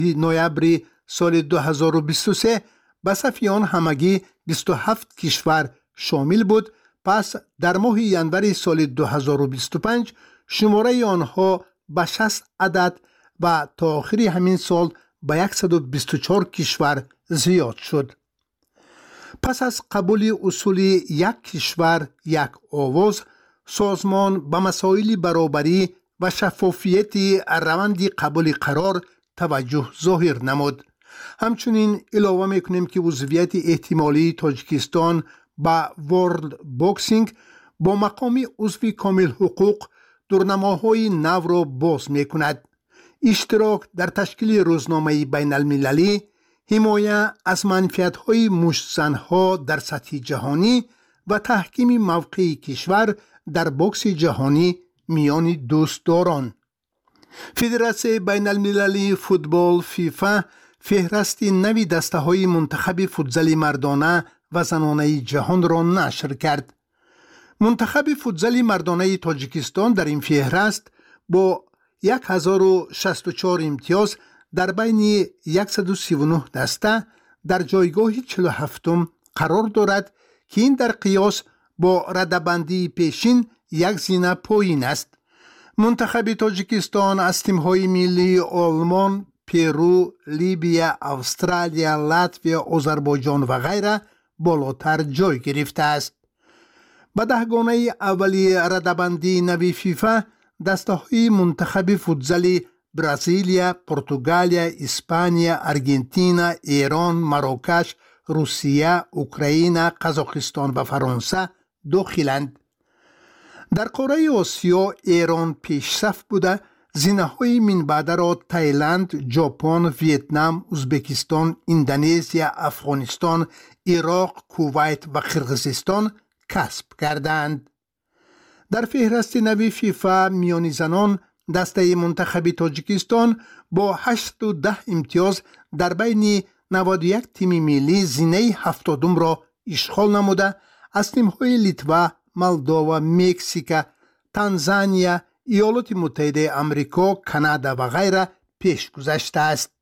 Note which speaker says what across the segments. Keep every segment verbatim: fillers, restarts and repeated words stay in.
Speaker 1: نوامبر سال دو هزار و بیست و سه به صف آن همگی بیست و هفت کشور شامل بود. پس در ماه ژانویه سال دو هزار و بیست و پنج شماره آنها به شصت عدد و تا آخر همین سال به صد و بیست و چهار کشور زیاد شد. پس از قبول اصول یک کشور یک آواز، سازمان به مسائل برابری و شفافیت روند قبول قرار توجه ظاهر نمود. همچنین علاوه میکنیم که عضویت احتمالی تاجیکستان با ورلد باکسینگ با مقام عضو کامل حقوق دورنماهای نو را باز میکند. اشتراک در تشکیل روزنامه بین المللی، حمایت از منفعت‌های مشت‌زن‌ها در سطح جهانی و تحکیم موقع کشور در باکس جهانی میان دوستداران. فدراسیون بین المللی فوتبال فیفا فهرست نوی دسته‌های منتخب فوتزال مردانه و زنانه جهان را نشر کرد. منتخب فوتزال مردانه تاجیکستان در این فهرست با هزار و شصت و چهار امتیاز در بین صد و سی و نه دسته در جایگاه چهل و هفتم قرار دارد که این در قیاس با رده‌بندی پیشین یک زینه پایین است. منتخب تاجیکستان از تیم‌های ملی آلمان، پرو، لیبیا، استرالیا، لاتویا، آذربایجان و غیره بالاتر جای گرفته است. به دهگانه اولی رده‌بندی نوی فیفا دسته‌های منتخب فوتزال برزیلیا، پرتغالیا، اسپانیا، ارژانتین، ایران، مراکش، روسیه، اوکراین، قزاقستان و فرانسه داخلند. در قاره آسیا ایران پیش صف بوده. زینه‌های من بعد را تایلند، ژاپن، ویتنام، ازبکستان، اندونزیا، افغانستان، عراق، کویت و قرقیزستان کسب کردند. در فهرست نوی فیفا میان زنان دسته منتخب تاجیکستان با هشت و ده امتیاز در بین نود و یک تیم ملی زینه هفتادم را اشغال نموده از تیم‌های لیتوا، مولداوا، مکزیک، تانزانیا، ایالات متحده آمریکا، کانادا و غیره پیش گذشته است.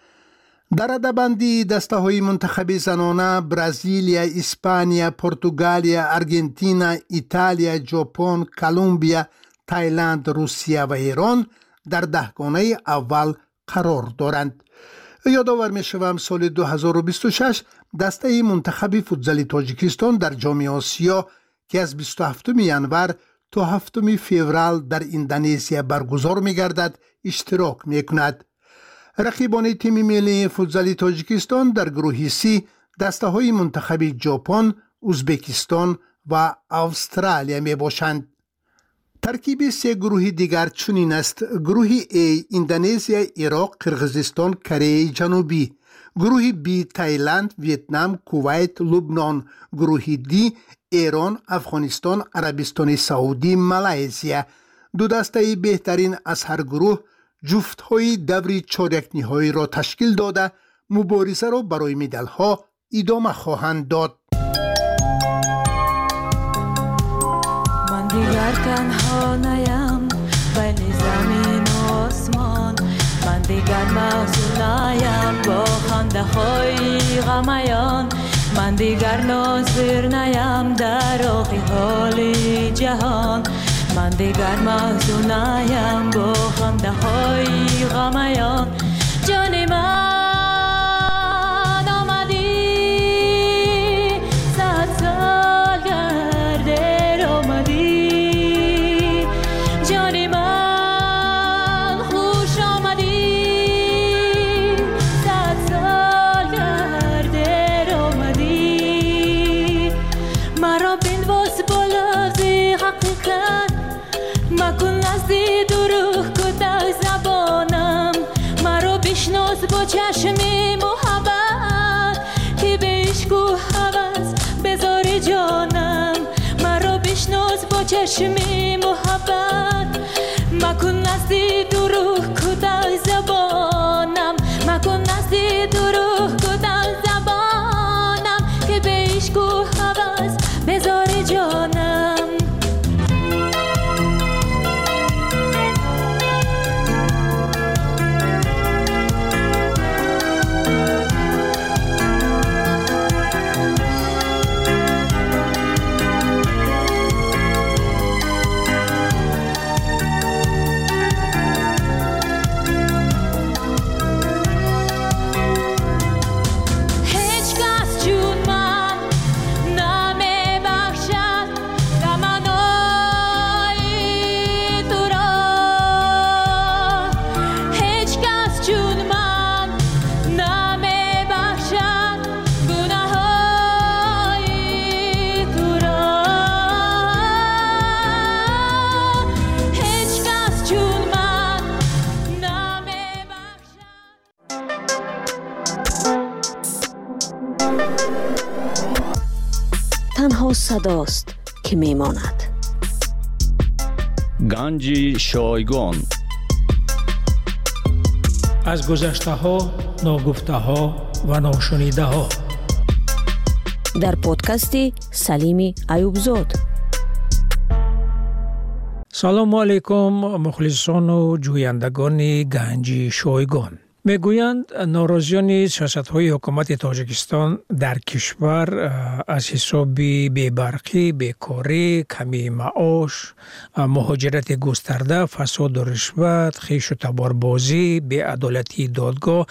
Speaker 1: در رده‌بندی دسته‌های منتخب زنانه برزیلیا، اسپانیا، پرتغالیا، ارژانتین، ایتالیا، ژاپن، کلمبیا، تایلند، روسیه و ایران در دهگانه اول قرار دارند. یادآور می‌شوم سال دو هزار و بیست و شش دسته منتخب فوتزال تاجیکستان در جام آسیا که از بیست و هفتم ژانویه تا هفتم فوریه در اندونزیا برگزار می‌گردد اشتراک می‌کند. رقیبان تیم ملی فوتزال تاجیکستان در گروه سی دسته‌های منتخب ژاپن، ازبکستان و استرالیا میباشند. ترکیب سه گروه دیگر چنین است: گروه A اندونزیا، عراق، قرقیزستان، کره جنوبی. گروه B تایلند، ویتنام، کویت، لبنان. گروه D ایران، افغانستان، عربستان سعودی، مالزیا. دو دسته بهترین از هر گروه جفت‌های دوری چهارک نهایی را تشکیل داده مبارزه را برای مدال‌ها ادامه خواهند داد.
Speaker 2: من دیگر تنها نیم بین زمین و آسمان، من دیگر محزون نیم با خنده های غمیان، من دیگر ناظر نیم در آخی حال جهان، من دیگر محزون نیم با خنده های غمیان. جان من آمدی صد سال گرده آمدی، جان من خوش آمدی صد سال گرده آمدی. مرا بنواز با لفظ حقیقت، مکن نزدی دروغ کده زبانم، مرا بشناس با چشم محبت که به عشق و هوس بذار جانم، مرا بشناس با چشم محبت، مکن نزدی دروغ کده زبانم، مکن نزدی دروغ کده زبانم که به عشق و هوس بذار جانم.
Speaker 3: تنها صداست که میماند.
Speaker 4: گنج شایگان.
Speaker 5: از گذشته ها، ناگفته ها و ناشنیده ها.
Speaker 3: در پادکست سلیم ایوبزاد.
Speaker 5: سلام علیکم مخلصان و جویندگان گنج شایگان. میگویند ناراضیان سیاست‌های حکومت تاجیکستان در کشور از حساب بی‌برقی، بیکاری، کمی معاش، مهاجرت گسترده، فساد و رشوت، خویش و تباربازی، بی‌عدالتی دادگاه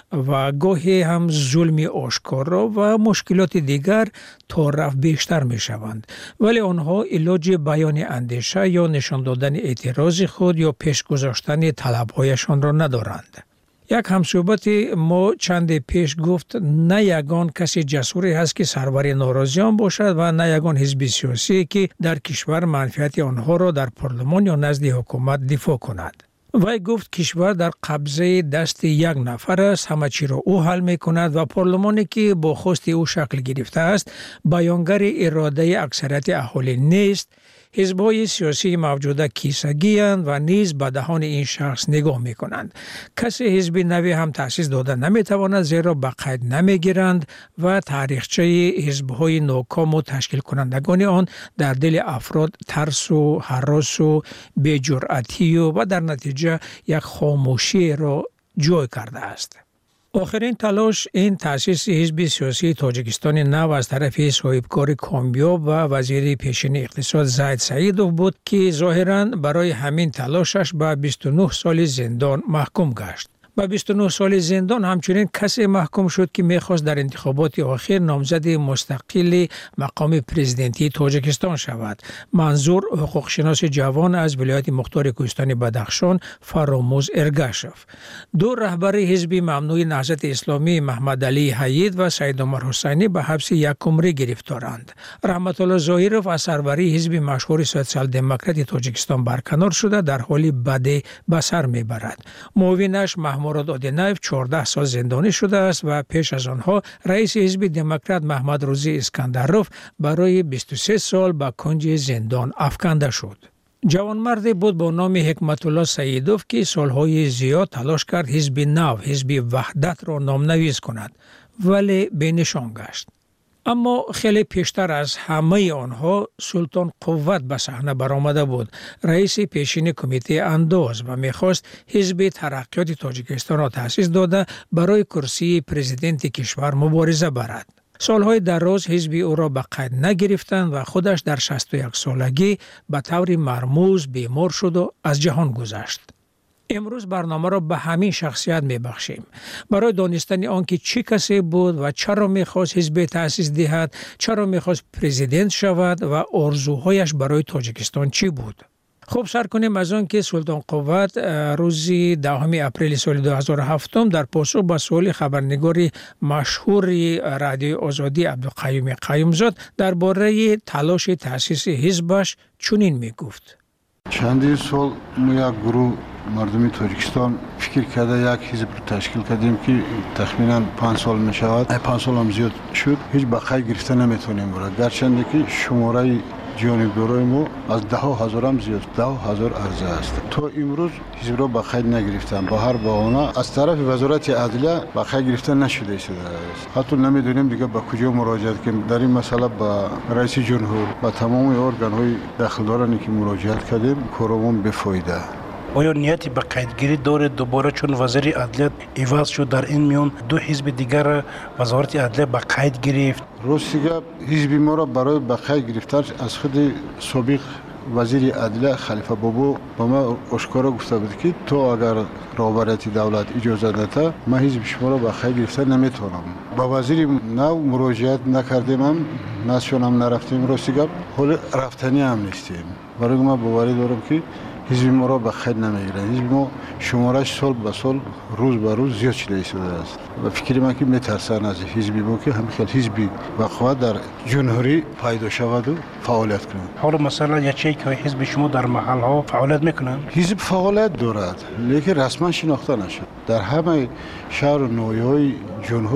Speaker 5: و گاهی هم ظلم آشکارا و مشکلات دیگر تا رفت بیشتر می شوند. ولی آنها علاج بیان اندیشه یا نشان دادن اعتراض خود یا پیش گذاشتن طلب‌هایشان را ندارند. یک همصحبت ما چند پیش گفت نه یگان کسی جسوری هست که سرور ناراضیان باشد و نه یگان حزب سیاسی که در کشور منفعت آنها را در پارلمان یا نزد حکومت دفاع کند. وی گفت کشور در قبضه دست یک نفر است، همه چی را او حل می کند و پارلمانی که با خواست او شکل گرفته است بیانگر اراده اکثریت اهالی نیست. حزب‌های سیاسی موجوده کیسگی اند و نیز به دهان این شخص نگاه می کنند. کسی حزب نوی هم تأسیس داده نمی تواند زیرا به قید نمی گیرند و تاریخچه حزب‌های ناکام و تشکیل کنندگان آن در دل افراد ترس و هراس و بی‌جرأتی و, و در نتیجه یک خاموشی را جای کرده است. آخرین تلاش این تأسیس حزب سیاسی تاجیکستان نو از طرف صاحبکار کامیاب و وزیر پیشین اقتصاد زید سعیدوف بود که ظاهراً برای همین تلاشش به بیست و نه سال زندان محکوم گشت. با بیست و نه سال زندان همچنین کسی محکوم شد که میخواست در انتخابات آخر نامزد مستقل مقام پرزیدنتی تاجیکستان شود. منظور حقوق شناس جوان از ولایت مختار کوهستان بدخشان فراموز ارگاشف. دو رهبر حزب ممنوع نهضت اسلامی محمد علی حید و سید عمر حسینی به حبس یک عمره گرفتارند. رحمت الله ظاهرов از سروری حزب مشهور سوسیال دموکرات تاجیکستان برکنار شده در حالی بد به سر میبرد. معاونش مراد آدینایف چهارده سال زندانی شده است و پیش از آنها رئیس حزب دموکرات محمد روزی اسکندروف برای بیست و سه سال به کنج زندان افکنده شد. جوانمردی بود با نام حکمت الله سعیدوف که سالهای زیاد تلاش کرد حزب نو، حزب وحدت را نامنویس کند ولی به نشان گشت. اما خیلی پیشتر از همه آنها سلطان قوت به صحنه برآمده بود، رئیس پیشین کمیته انداز و میخواست حزب ترقیات تاجیکستان را تأسیس داده برای کرسی پرزیدنت کشور مبارزه برد. سالهای دراز حزب او را به قید نگرفتند و خودش در شصت و یک سالگی به طور مرموز بیمار شد و از جهان گذشت. امروز برنامه را به همین شخصیت میبخشیم برای دانستن آنکه چی کسی بود و چرا میخواست حزب تأسیس دهد، چرا میخواست پرزیدنت شود و آرزوهایش برای تاجیکستان چی بود. خب سر کنیم از آن که سلطان قوت روز دهم اپریل سال دو هزار و هفت در پاسخ به سوال خبرنگار مشهور رادیو آزادی عبدالقیوم قیومزاد درباره تلاش تأسیس حزبش چنین میگفت:
Speaker 6: چندین سال ما یک گروه مردمی تاجیکستان فکر کرده یک حزب رو تشکیل کردیم که تخمینا پنج سال می شود. پنج سال هم زیاد شد. هیچ بقای گرفته نمیتونیم برای گرچنده که شماره جانبدارای ما از ده هزار هم زیاد، ده هزار عرضه است. تا امروز حزب را بقای نگرفتن. با هر بهانه از طرف وزارت عدلیه بقای گرفته نشده است. حتی نمیدونیم دیگه به کجا مراجعه کنیم. در این مسئله با رئیس جمهور با تمام ارگان های داخلدارانی که مراجعت کردیم کارمون بفایده.
Speaker 7: آیا نیتی به قیدگیری داره دوباره چون وزیر عدلیه عوض شد در این میان دو حزب دیگر وزارت عدلیه به قید گرفت؟
Speaker 6: راستیگه حزب ما را برای به قید گرفتن از خود سابق وزیر عدلیه خلیفه بابو با ما آشکارا گفته بود که تو اگر رهبریت دولت اجازه نده ما حزب شما را به قید گرفتن نمیتونم. با وزیر نو مراجعت نکردیم، هم نشون هم نرفتیم. راستیگه حال رفتنی هم نیستیم. برای ما باوری دارم که حزب ما را به خیر نمیگیره. حزب ما شمارش سال به سال روز به روز زیاد شده شده است و فکر من که میترسن از حزب ما که همین خیلی حزبی وقوع در جمهوری پیدا شود و فعالیت کنند.
Speaker 7: حالا مثلا یکی که حزب شما در محل ها فعالیت میکنند؟
Speaker 6: حزب فعالیت دارد لیکن رسما شناخته نشد. در همه شهر و نویهای جمهور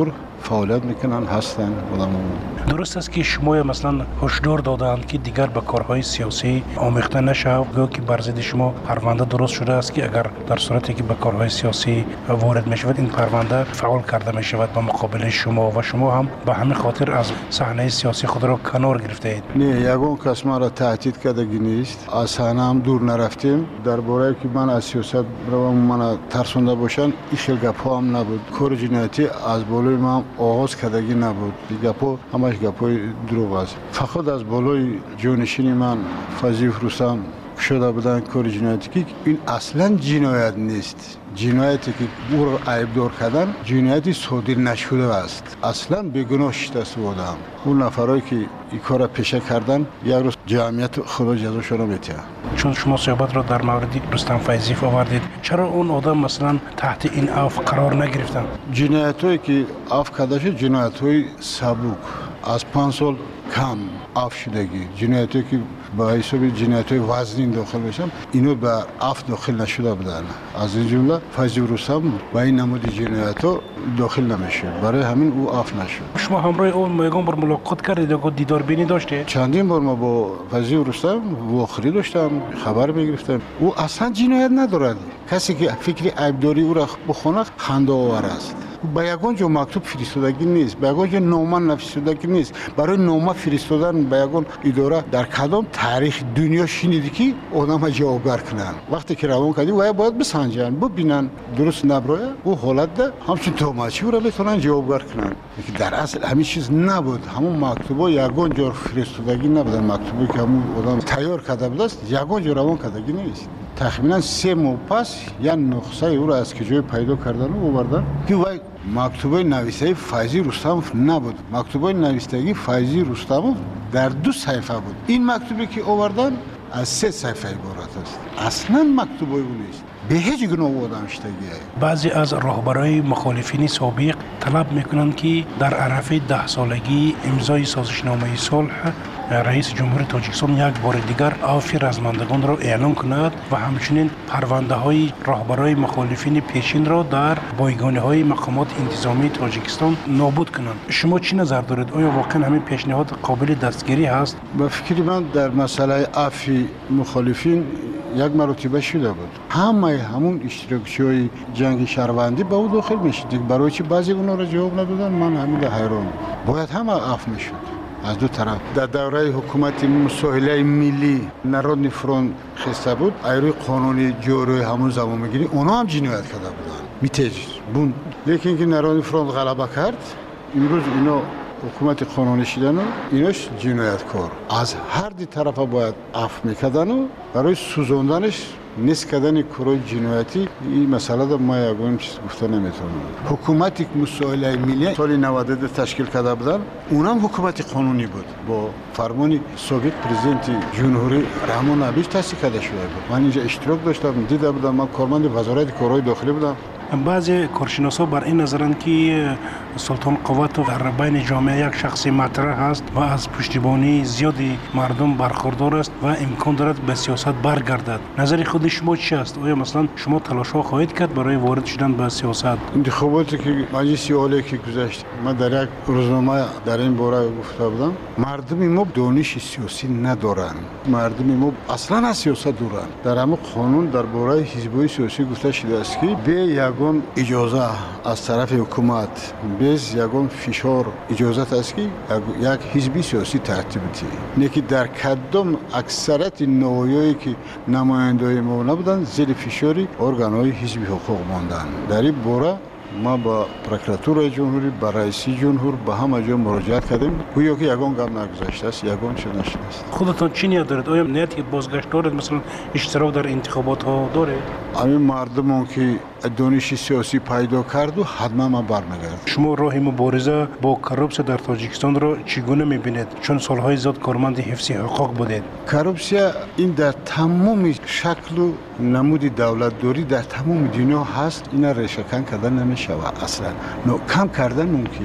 Speaker 6: فعالیت میکنن هستن آدم‌ها.
Speaker 7: درست است که شما مثلا هشدار دادند که دیگر به کارهای سیاسی آمیخته نشو، گویا که بر ضد شما پرونده درست شده است که اگر در صورتی که به کارهای سیاسی وارد میشود این پرونده فعال کرده میشود به مقابل شما و شما هم به همین خاطر از صحنه سیاسی خود را کنار گرفته اید.
Speaker 6: نه، یگان کس ما را تهدید کردگی نیست. از صحنه هم دور نرفتیم. درباره که من از سیاست روم من ترسونده باشن این خیلی گپا هم نبود. کار جنایتی از بالای ما آغاز کردگی نبود. گپا همش گپای دروغ است. فقط از بالای جانشین من فضیف رستم شده بودن کار جنایتی که این اصلا جنایت نیست. جنایتی که او را عیبدار کردن جنایتی صادر نشده است. اصلا بیگناه شده بودم. اون نفرایی که این کار را پیشه کردن یک روز جمعیت خدا جزاشون را می‌دهد.
Speaker 7: چون شما صحبت را در مورد رستم فیضیف آوردید، چرا اون آدم مثلا تحت این عفو قرار نگرفتن؟
Speaker 6: جنایتایی که عفو کرده شد جنایت‌های سبک از پنج سال کم عفو شدگی، جنایتی که با حساب جنایت‌های وزنی داخل بشن اینو به عفو داخل نشده بودن. از این جمله فیضیف رستم با این نمود جنایت‌ها داخل نمیشه، برای همین او عفو نشد.
Speaker 7: شما همراه اون یگان بار ملاقات کردید و دیدار بینی داشته؟
Speaker 6: چندین بار ما با فیضیف رستم واخری داشتم، خبر میگرفتم. او اصلا جنایت ندارد. کسی که فکر عیبداری او را بخونه خنده آور است. با یگان جو مکتوب فرستادگی نیست، با یگان جو نامه نفرستادگی نیست. برای نامه فرستادن با یگان اداره در کدام تاریخ دنیا شنیدی که آدم جوابگر کنن؟ وقتی که روان کردی و باید بسنجن، ببینن درست نبره او حالت ده همچون توماچی را بتونن جوابگر کنن. در اصل همین چیز نبود. همون مکتوبا یگان جو فرستادگی نبودن. مکتوبی که همون آدم تیار کرده بود است یگان جو روان کردگی نیست. تقریبا سه ماه پس یا نسخه او را از کجای پیدا کردن و آوردن که وای مکتوب نوشته فیضیف رستم نبود. مکتوب نوشتگی فیضیف رستم در دو صفحه بود. این مکتوبی که آوردن از سه صفحه عبارت است. اصلا مکتوب او نیست. به هیچ گونه آدم شدگی.
Speaker 7: بعضی از راهبرای مخالفین سابق طلب میکنند که در عرف ده سالگی امضای سازشنامه صلح رئیس جمهور تاجیکستان یک بار دیگر عفو رزمندگان را اعلام کند و همچنین پرونده های راهبرای مخالفین پیشین را در بایگانی های مقامات انتظامی تاجیکستان نابود کنند. شما چی نظر دارید؟ آیا واقعا همین پیشنهاد قابل دستگیری هست؟
Speaker 6: به فکر من در مسئله عفو مخالفین یک مرتبه شده بود. همه همون اشتراکچی‌های جنگ شهروندی به او داخل میشد. برای چی بعضی اونا را جواب ندادن؟ من همین حیران. باید همه عفو میشد. از دو طرف در دوره حکومت مساهله ملی نارودنی فرونت خسته بود، ایروی قانونی جوری همون زمان میگیری اونا هم جنایت کرده بودن میتیج بون. لیکن که نارودنی فرونت غلبه کرد امروز اینا حکومت قانونی شدن و ایناش جنایتکار. از هر دی طرف باید عفو میکردن و برای سوزاندنش نیست کردن کارهای جنایتی این مسئله در ما یگان چیز گفته نمیتونم. حکومتی که مساهله ملی سال نود و دو تشکیل کرده بودن اونم حکومت قانونی بود با فرمان سابق پرزیدنت جمهوری رحمان ابیش تأسیس کرده شده بود. من اینجا اشتراک داشتم، دیده بودم. من کارمند وزارت کارهای داخلی بودم.
Speaker 7: بعضی کارشناسا بر این نظرند که سلطان قوت در بین جامعه یک شخصی مطرح است و از پشتیبانی زیادی مردم برخوردار است و امکان دارد به سیاست برگردد. نظر خود شما چی است؟ آیا مثلا شما تلاش‌ها خواهید کرد برای وارد شدن به سیاست؟
Speaker 6: انتخاباتی که مجلس عالی که گذشت من در یک روزنامه در این باره گفته بودم مردم ما دانش سیاسی ندارند. مردم ما اصلا از سیاست دورند. در همه قانون درباره حزب‌های سیاسی گفته شده است که به یگان اجازه از طرف حکومت بیز یگان فشار اجازت است که یک حزبی سیاسی ترتیب بده. نه که در کدام اکثریت نوعی که نمایندای ما نبودن زیر فشاری ارگان‌های حزبی حقوق ماندن. در این باره ما با پروکراتور جمهوری با رئیس جمهور با همه جا مراجعت کردیم. گویا که یگان گام نگذاشته است، یگان چه نشده است.
Speaker 7: خودتان چی نیت دارید؟ آیا نیتی بازگشت دارید؟ مثلا اشتراک در انتخابات ها دارید؟
Speaker 6: همین مردمون که دانش سیاسی پیدا کرد و حتما ما برمیگرد.
Speaker 7: شما راه مبارزه با کروپسیا در تاجیکستان را چگونه میبینید؟ چون سالهای زیاد کارمند حفظ حقوق بودید.
Speaker 6: کروپسیا این در تمام شکل و نمود دولت داری در تمام دنیا هست. اینا ریشه کن کردن نمیشه اصلا. نو کم کردن ممکن.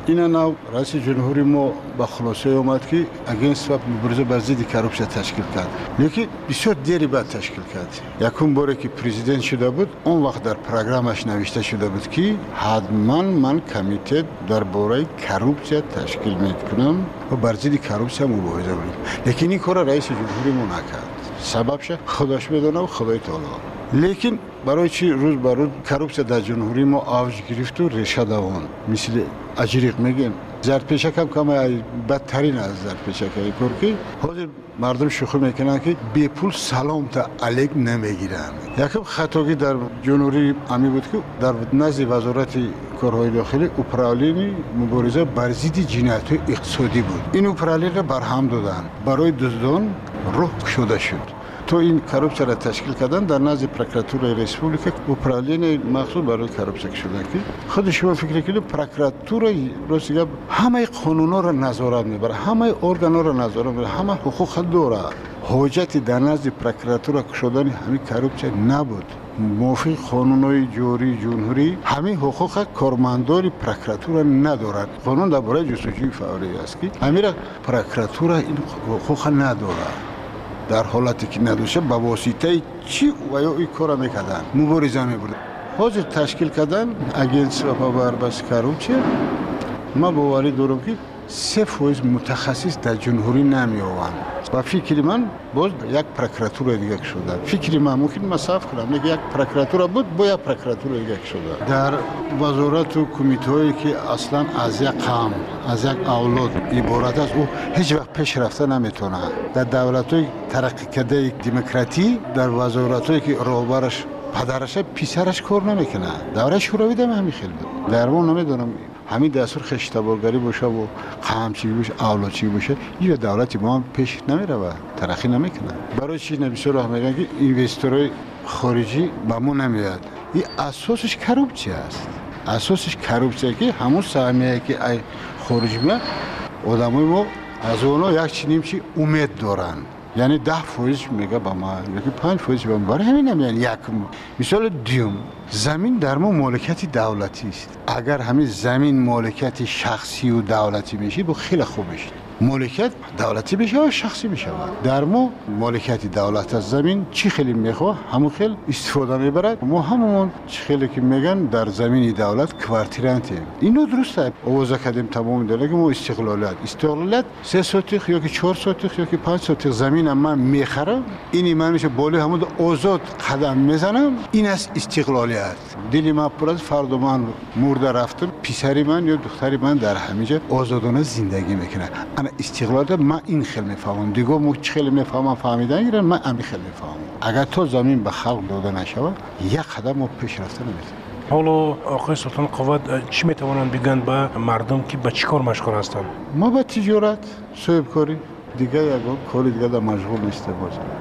Speaker 6: اینا نو رئیس جمهوری ما با خلاصه اومد که اگینست و مبارزه بر ضد کروپسیون تشکیل کرد. لیکن بسیار دیری بعد تشکیل کرد. یکم باره که پرزیدنت شده بود اون وقت در پروگرامش نوشته شده بود که حتما من کمیته درباره کروپسیون تشکیل میکنم و بر ضد کروپسیون مبارزه میکنم. لیکن این کار رئیس جمهوری ما نکرد. سببش خودش میدونه و خدای تعالی. لیکن برای چی روز بر روز کروپسیون در جمهوری ما اوج گرفت و ریشه دوان مثل اجریق میگن زرپیشک هم کم بدترین از زرپیشک های کرکی حاضر مردم شوخی میکنن که بی پول سلام تا علیک نمیگیرن. یکم خطاگی در جمهوری امی بود که در نزد وزارت کارهای داخلی اپرالین مبارزه بر ضد جنایت اقتصادی بود. این اپرالین را برهم دادن برای دزدان روح شده شد. تو این کروپسیون را تشکیل کردن در نزد پروکراتور ریسپوبلیک اپرالین مخصوص برای کروپسیون شدن که خود شما فکر کنید پروکراتور روسیه همه قانونا را نظارت میبره، همه ارگانا را نظارت میبره، همه حقوق داره. حجت در نزد پروکراتور شدن همین کروپسیون نبود. موافق قانونهای جاری جمهوری همین حقوق کارمندان پروکراتور ندارد. قانون درباره جستجوی فوری است که همین پروکراتور این حقوق نداره. در حالتی که ندوشه با واسطه چی و یا این کار میکردن مبارزه میبردن. حاضر تشکیل کردن اگینس و پابربس کروپسیون. ما باوری دارم که سه فویز متخصص در جمهوری نمی آوند و فکر من باز یک پروکراتور دیگه شده. فکر من ممکن مصرف کنم میگه یک پروکراتور بود با یک پروکراتور دیگه شده. در وزارت و کمیته هایی که اصلا از یک قوم از یک اولاد عبارت است او هیچ وقت پیش رفته نمیتونه. در دولت های ترقی کرده دموکراتی در وزارت هایی که راهبرش پدرش پسرش کار نمیکنه. دوره شوروی دم همین خیلی بود. در اون نمیدونم همین دستور خشتبارگری باشه و قمچی باشه اولادچی باشه یه دولتی ما هم پیش نمیره و ترقی نمیکنه. برای چی نمیشه راه میگن که اینوستورهای خارجی به ما نمیاد. این اساسش کروپسیون است. اساسش کروپسیون که همون سهمیه که ای خارجی میاد آدمای ما از اونها یک چی نیم چی امید دارن. یعنی ده فویز میگه با ما یکی پنج فویز با ما برای همین نمیان یک مثال دیوم زمین در ما مالکیت دولتی است. اگر همین زمین مالکیت شخصی و دولتی میشه با خیلی خوب میشه. مالکیت دولتی بشه و شخصی میشه. در ما مالکیت دولت از زمین چی خیلی میخواه همون خیلی استفاده میبرد. ما همون چی خیلی که میگن در زمین دولت کوارتیرانتی. اینو درسته. آوازه کردیم تمام داره که ما استقلالیت استقلالیت سه سوتیخ یا که چهار سوتیخ یا که پنج سوتیخ زمین من میخرم اینی من میشه بالی همون آزاد قدم میزنم. این است استقلالیت. دلی من پر از فردا من مرده رفتم پسری من یا دختری من در همینجا آزادانه زندگی میکنه. انا استقلال من این خیلی میفهمم دیگه مو خیلی میفهمم فهمیدن ایران من همین خیلی میفهمم. اگر تو زمین به خلق داده نشود یک قدم ما پیش رفته نمیتونیم.
Speaker 7: حالا آقای سلطان قوت چی میتوانند بگن به مردم که به چی کار مشغول هستند؟
Speaker 6: ما به تجارت صاحبکاری دیگه یک کار دیگه در مشغول نیستیم.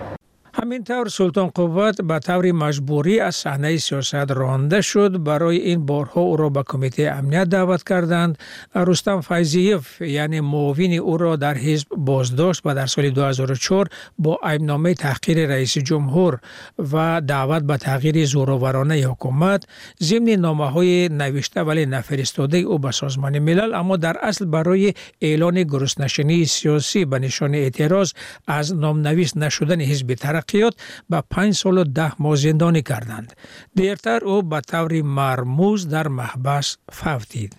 Speaker 5: همینطور سلطان قوت به طور مجبوری از صحنه سیاست رانده شد. برای این بارها او را به کمیته امنیت دعوت کردند. رستم فیضیف یعنی معاون او را در حزب بازداشت و در سال دو هزار و چهار با ایبنامه تحقیر رئیس جمهور و دعوت به تغییر زورآورانه حکومت ضمن نامه‌های نوشته ولی نفرستاده او به سازمان ملل، اما در اصل برای اعلان گرسنشینی سیاسی به نشان اعتراض از نامنویس نشدن حزب ترقیات به پنج سال و ده ماه زندانی کردند. دیرتر او به طور مرموز در محبس فوتید.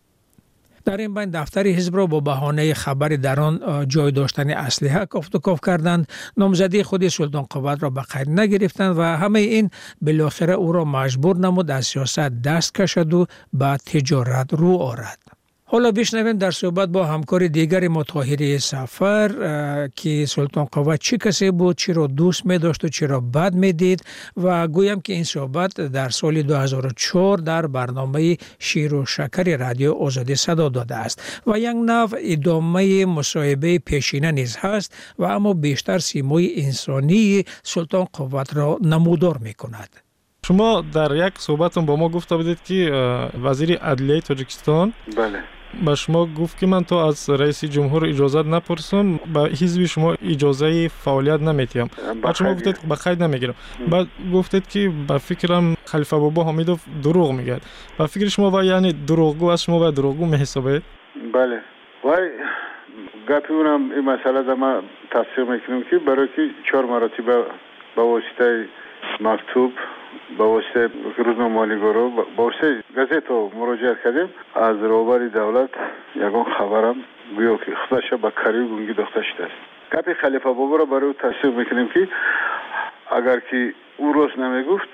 Speaker 5: در این بین دفتر حزب را با بهانه خبر در آن جای داشتن اسلحه کافت و کاف کردند. نامزدی خود سلطان قوت را به قید نگرفتند و همه این بالاخره او را مجبور نمود از سیاست دست کشد و به تجارت رو آورد. حالا بشنویم در صحبت با همکار دیگر ما طاهری سفر که سلطان قوت چی کسی بود، چی را دوست می داشت و چی را بد می دید و گویم که این صحبت در سال دو هزار و چهار در برنامه شیر و شکر رادیو آزادی صدا داده است و یک نوع ادامه مصاحبه پیشینه نیز هست و اما بیشتر سیمای انسانی سلطان قوت را نمودار می کند.
Speaker 8: شما در یک صحبتون با ما گفته بودید که وزیر عدلیه تاجیکستان
Speaker 6: بله
Speaker 8: با شما گفت که من تو از رئیس جمهور اجازت نپرسم، با حزب شما اجازه فعالیت نمیتیم. بعد شما گفتید به قید نمیگیرم. بعد گفتید که با فکرم خلیفه بابا حمیدوف دروغ میگه. با فکر شما و یعنی دروغگو از شما و دروغگو میحسابید؟
Speaker 6: بله وای گپی اونم این مسئله در ما تصدیق میکنیم که برای که چهار مراتبه با واسطه مکتوب با واسطه روزنامه مالیگارو با واسطه گازت مراجعه کردیم از روبر دولت یگان خبرم گویا که خودش با کاری گونگی داشته است. گپی خلیفه بابا را برای تصدیق میکنیم که اگر که او روز نمیگفت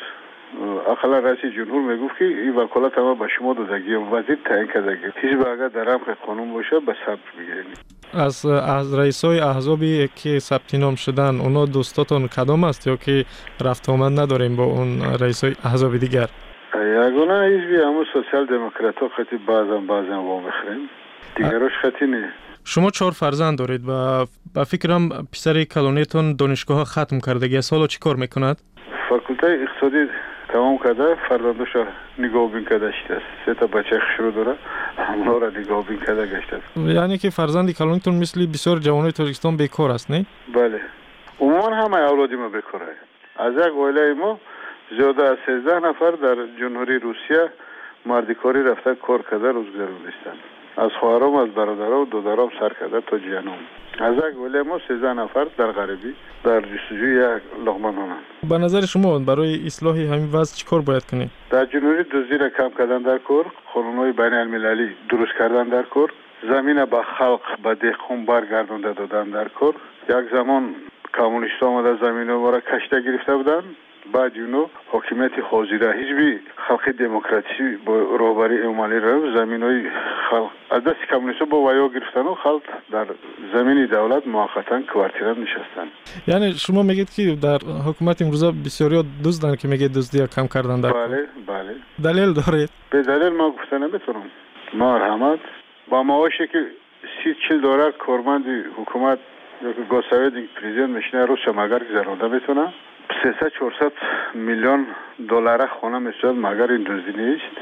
Speaker 6: اقلا رئیس جمهور میگفت که این وکالت ما به شما دادگی وزیر تعیین کردگی حزب اگر در رمق قانون باشه به ثبت بگیرید.
Speaker 8: از از رئیسای احزابی که ثبت نام شدن اونا دوستاتون کدام است یا که رفت آمد نداریم با اون رئیسای احزاب دیگر؟
Speaker 6: یگانه حزبی همون سوسیال دموکرات ها خیلی بعضا بعضا با میخریم دیگراش خیلی نه.
Speaker 8: شما چهار فرزند دارید و با فکرم پسر کلونیتون دانشگاه ختم کردگی است. حالا چی کار میکند؟
Speaker 6: فاکولته اقتصادی تمام کرده فرزندش نگاه بین کرده شده است. سه تا بچه خشرو داره همونا را نگاه بین کرده گشته است.
Speaker 8: یعنی که فرزندی کلونیتون مثل بسیار جوانای تاجیکستان بیکار است نه؟
Speaker 6: بله عموما همه اولادی ما بیکاره. از یک عائله ما زیاده از سیزده نفر در جمهوری روسیه مردکاری رفته کار کرده روزگار نیستند. از خواهرام از برادرام و دودرام سر کرده تا جیانم. از یک عائله ما سیزده نفر در غربی در جستجوی یک لقمه نانند.
Speaker 8: به نظر شما برای اصلاح همین وضع چیکار باید کنیم؟
Speaker 6: در جمهوری دزدی را کم کردن در کار، قانون‌های بین المللی درست کردن در کار، زمین به خلق به دهقان برگردانده دادن در کار. یک زمان کمونیست‌ها آمده زمین ما را کشته گرفته بودند. بعد اونو حاکمیت حاضره حزب خلق دموکراسی با رهبری امالی را زمینای خلق از دست کمونیست‌ها با ویا گرفتن و خلق در زمین دولت موقتا کوارتیره نشستن.
Speaker 8: یعنی شما میگید که در حکومت امروزه بسیاری دزدن که میگه دزدی کم کردن در
Speaker 6: بله بله
Speaker 8: دلیل دارید؟
Speaker 6: به دلیل ما گفتن نمیتونم. مرحمت با معاشی که سی چهل دلار کارمند حکومت یا که گوساوید پرزیدنت میشنه روش مگر گذرانده میتونه سیصد چهارصد میلیون دلار خانه میشد مگر این دزدی نیست.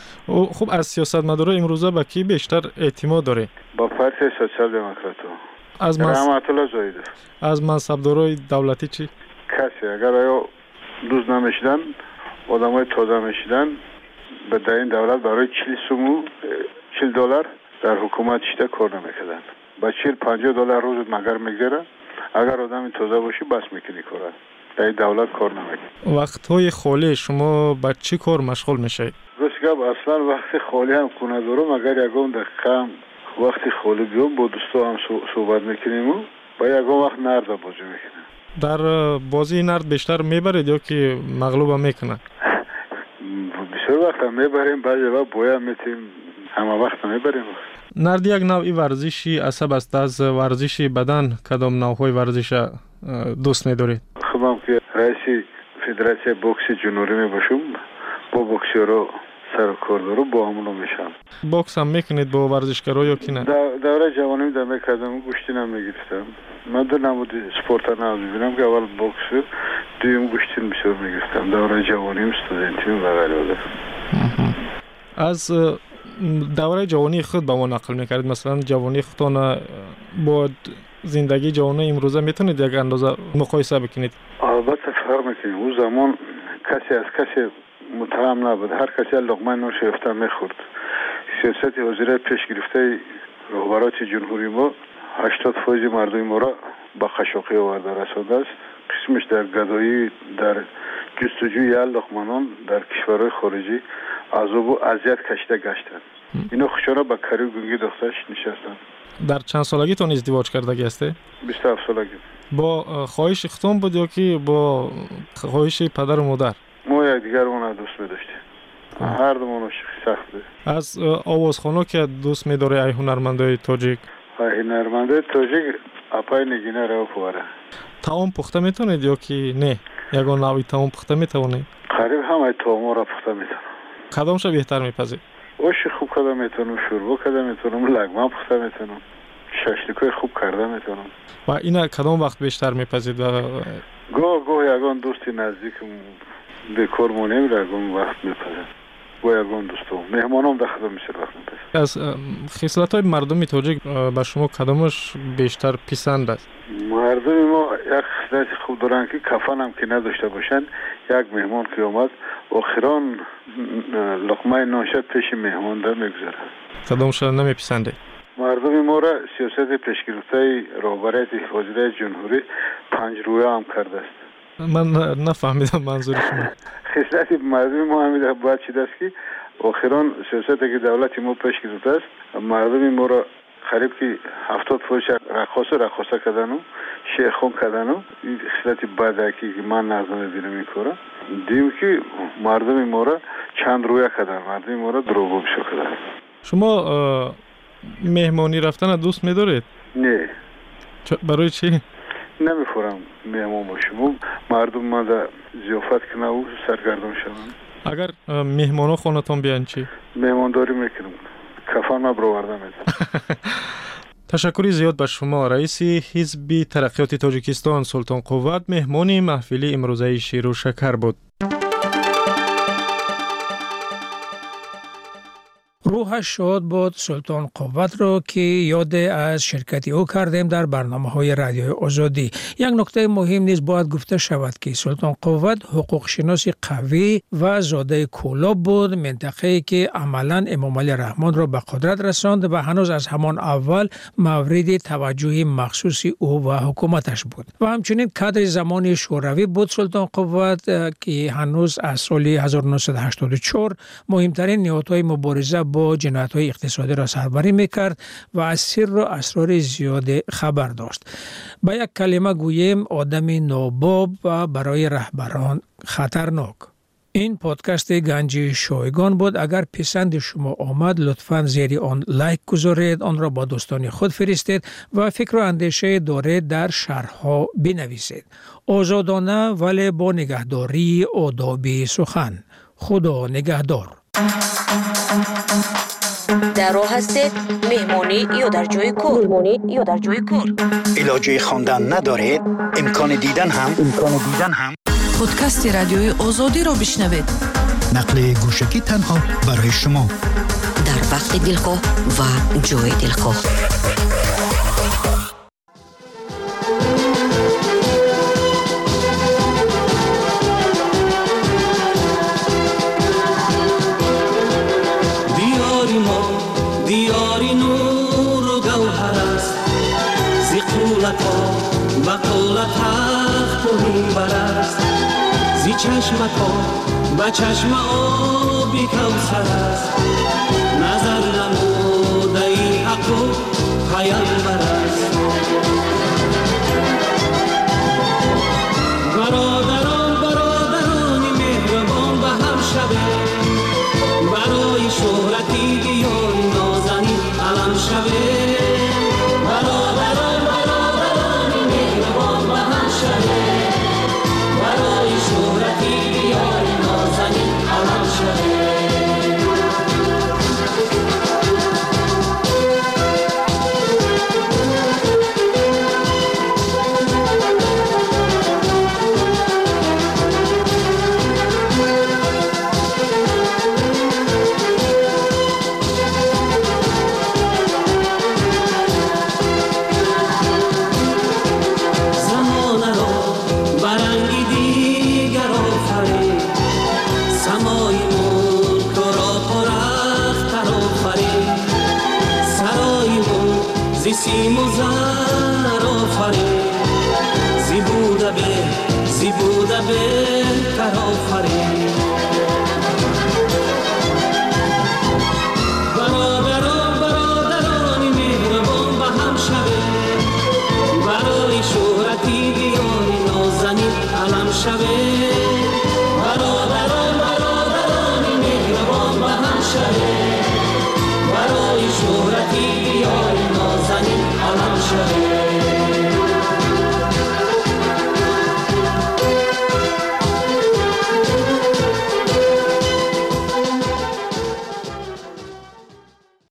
Speaker 8: خب از سیاستمدارا امروزه با کی بیشتر اعتماد داره؟
Speaker 6: با پارتی سوسیال دموکرات.
Speaker 8: از منصب
Speaker 6: رحمت الله زاید.
Speaker 8: از منصبدارای دولتی چی؟
Speaker 6: کسی اگر آیا دوز نمیشدن آدمای تازه میشدن به در این دولت برای چهل سومو چهل دلار در حکومت شده کار نمیکردن. با چهل پنجاه دلار روز مگر میگذره اگر آدم تازه باشی بس میکنی کاره. در دولت کار نمیکنه.
Speaker 8: وقت‌های خالی شما با چی کار مشغول میشید؟
Speaker 6: گفتم اصلا وقت خالی هم کنه دارم اگر یکم دقیقا وقت خالی بیام با دوستا هم صحبت میکنیم و با یکم وقت نرد بازی میکنیم.
Speaker 8: در بازی نرد بیشتر میبرید یا که مغلوب هم میکنه؟
Speaker 6: بسیار وقت هم میبریم بعضی وقت باید میتیم همه وقت هم میبریم.
Speaker 8: نرد یک نوعی ورزشی عصب است. از ورزش بدن کدام نوعهای ورزش دوست می‌دارید؟
Speaker 6: خودم که رئیس فدراسیون بوکس جنوبی می باشم با بوکسورا سر و کار دارم با همونو میشم.
Speaker 8: بوکس هم میکنید با ورزشکارا یا کی نه؟
Speaker 6: دوره جوانی در میکردم گوشتی نمیگرفتم. من دو نمود سپورت ها میبینم که اول بوکس دویم گوشتی بسیار میگرفتم. دوره جوانیم استودنتیم و غیره.
Speaker 8: از دوره جوانی خود با ما نقل میکردید. مثلا جوانی خودتان با زندگی جوانی امروزه میتونید یک اندازه مقایسه بکنید؟
Speaker 6: البته فرق میکنید. اون زمان کسی از کسی متهم نبود. هر کسی لقمه نوش یافته میخورد. سیاست حاضره پیش گرفته رهبران جمهوری ما هشتاد فیصد مردم ما را با خشاقی آورده رسانده است. قسمش در گدایی در جستجوی لقمانان در کشورهای خارجی عذاب و اذیت کشیده گشتند. اینا خوشانه با کاری گونگی دخترش نشستند.
Speaker 8: در چند سالگیتون ازدواج کردگی هستی؟
Speaker 6: بیست و هفت سالگی. با
Speaker 8: خواهش ختم بود یا که با خواهش پدر و مادر؟
Speaker 6: ما یک دیگرمون دوست می‌داشتیم. هر دومون سخت بود.
Speaker 8: از آوازخوان‌ها که دوست می‌داری ای هنرمندای تاجیک؟
Speaker 6: ای هنرمندای تاجیک اپای نگینه رو پواره.
Speaker 8: تاون پخته میتونید یا که نه؟ یگان نوعی تاون پخته میتونید؟
Speaker 6: قریب همه تاوما را پخته میتونم.
Speaker 8: کدامش بهتر میپذید؟
Speaker 6: اوش خوب کرده میتونم، شوربا کرده میتونم، لگمه پخته میتونم، ششلیکای خوب کرده میتونم.
Speaker 8: و اینا کدام وقت بیشتر میپذید؟ و
Speaker 6: گاه گاه یگان دوستی نزدیکم به کار مونیم یگان وقت میپذید. گاه یگان دوستم مهمانم داخل میشه وقت میپذید.
Speaker 8: از خصلت‌های مردم تاجیک با شما کدامش بیشتر پسند است؟
Speaker 6: مردم ما یک خصلت خوب دارن که کفن هم که نداشته باشن. یک مهمان که اومد آخران لقمه نانش پیش مهمان در میگذاره.
Speaker 8: کدامش نمیپسنده؟
Speaker 6: مردم ما را سیاست پیشگرفته رهبریت وزیر جمهوری پنج رویه هم کرده است.
Speaker 8: من نفهمیدم منظور شما.
Speaker 6: خصلت مردم ما همیشه باید چیز است که آخران سیاستی که دولت ما پیش گرفته است مردم ما را قریب که هفتاد فوش رقاص رقاصه کردن و شیخون کردن و این خصلت بده که من نظر دیدم میکنم. دیم که مردم ما را چند رویه کردن، مردم ما را دروغگو کردن.
Speaker 8: شما مهمانی رفتن دوست می‌دارید؟
Speaker 6: نه.
Speaker 8: برای چی؟
Speaker 6: نمی‌فورم مهمان باشم. مردم ما در ضیافت کنه و سرگردان شوند.
Speaker 8: اگر مهمانا خونتون بیان چی؟
Speaker 6: مهمانداری میکنم. کفن ما برآورده می‌کنم.
Speaker 8: تشکر زیاد به شما. رئیس حزب ترقیات تاجیکستان سلطان قوت مهمان محفل امروزه شیر و شکر بود.
Speaker 5: روحش شاد بود سلطان قوت رو که یاد از شرکتی او کردیم در برنامه های رادیوی آزادی. یک نکته مهم نیز باید گفته شود که سلطان قوت حقوق شناسی قوی و زاده کولاب بود، منطقه‌ای که عملاً امام علی رحمان را به قدرت رساند و هنوز از همان اول مورد توجه مخصوص او و حکومتش بود. و همچنین کادر زمانی شوروی بود سلطان قوت که هنوز از سال هزار و نهصد و هشتاد و چهار مهمترین نهادهای مبارزه با جنایت‌های اقتصادی را سربری می‌کرد و از سر و اسرار زیاد خبر داشت. با یک کلمه گوییم آدم ناباب و برای رهبران خطرناک. این پادکست گنج شایگان بود. اگر پسند شما آمد لطفاً زیر آن لایک گذارید، آن را با دوستان خود فرستید و فکر و اندیشه دارید در شرح‌ها بنویسید. آزادانه ولی با نگهداری آداب سخن. خدا نگهدار.
Speaker 3: در راه هستید مهمانی یا در جای کار مهمانی یا در جای کار
Speaker 9: علاجه خواندن ندارید امکان دیدن هم امکان دیدن هم
Speaker 10: پادکست رادیوی آزادی رو بشنوید.
Speaker 9: نقل گوشکی تنها برای شما
Speaker 3: در وقت دلخواه و جای دلخواه.
Speaker 11: چشم تو با چشم آبی کوثر است نظر نموده ای حق و پیامبر است برادران برادرانی مهربان به هم شوه برای شهرتی بیان نازنین علم شوه برادران برادرانی مهربان به هم شوه برای شهرتی بیای نازنین علم شده سیم و زر